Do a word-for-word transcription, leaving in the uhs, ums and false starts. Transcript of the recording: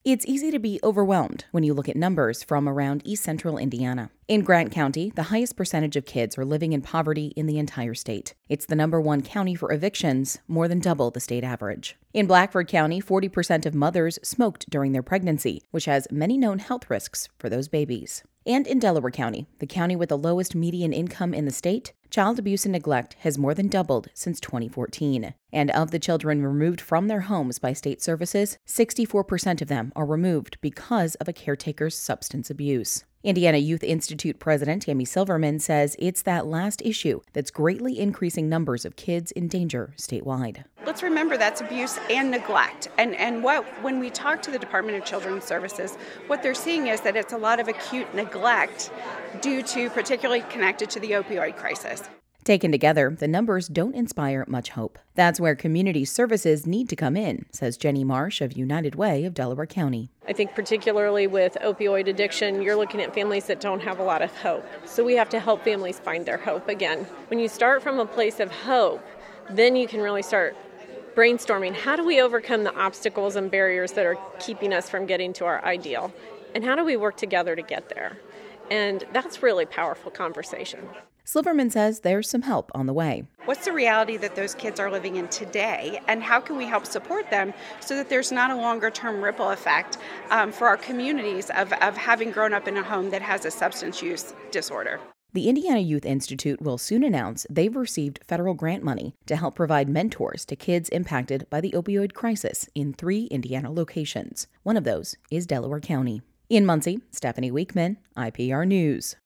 It's easy to be overwhelmed when you look at numbers from around East Central Indiana. In Grant County, the highest percentage of kids are living in poverty in the entire state. It's the number one county for evictions, more than double the state average. In Blackford County, forty percent of mothers smoked during their pregnancy, which has many known health risks for those babies. And in Delaware County, the county with the lowest median income in the state, child abuse and neglect has more than doubled since twenty fourteen. And of the children removed from their homes by state services, sixty-four percent of them are removed because of a caretaker's substance abuse. Indiana Youth Institute President Amy Silverman says it's that last issue that's greatly increasing numbers of kids in danger statewide. Let's remember that's abuse and neglect. And and what when we talk to the Department of Children's Services, what they're seeing is that it's a lot of acute neglect due to particularly connected to the opioid crisis. Taken together, the numbers don't inspire much hope. That's where community services need to come in, says Jenny Marsh of United Way of Delaware County. I think particularly with opioid addiction, you're looking at families that don't have a lot of hope. So we have to help families find their hope again. When you start from a place of hope, then you can really start brainstorming, how do we overcome the obstacles and barriers that are keeping us from getting to our ideal? And how do we work together to get there? And that's really powerful conversation. Silverman says there's some help on the way. What's the reality that those kids are living in today, and how can we help support them so that there's not a longer-term ripple effect um, for our communities of, of having grown up in a home that has a substance use disorder? The Indiana Youth Institute will soon announce they've received federal grant money to help provide mentors to kids impacted by the opioid crisis in three Indiana locations. One of those is Delaware County. In Muncie, Stephanie Weekman, I P R News.